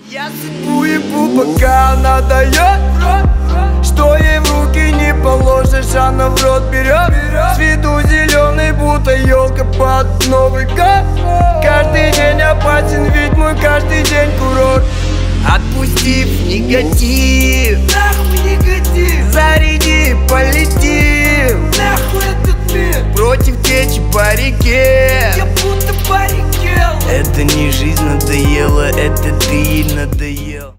Я судьбу ебу, пока она дает, что ей в руки не положишь, она в рот берет. С виду зеленый, будто елка под Новый год. Каждый день опасен, ведь мой каждый день курорт. Отпустив негатив, нахуй негатив, заряди, полетим, нахуй этот мир. Против течи по реке, я будто по реке. Это не жизнь надоела, это ты ей надоела.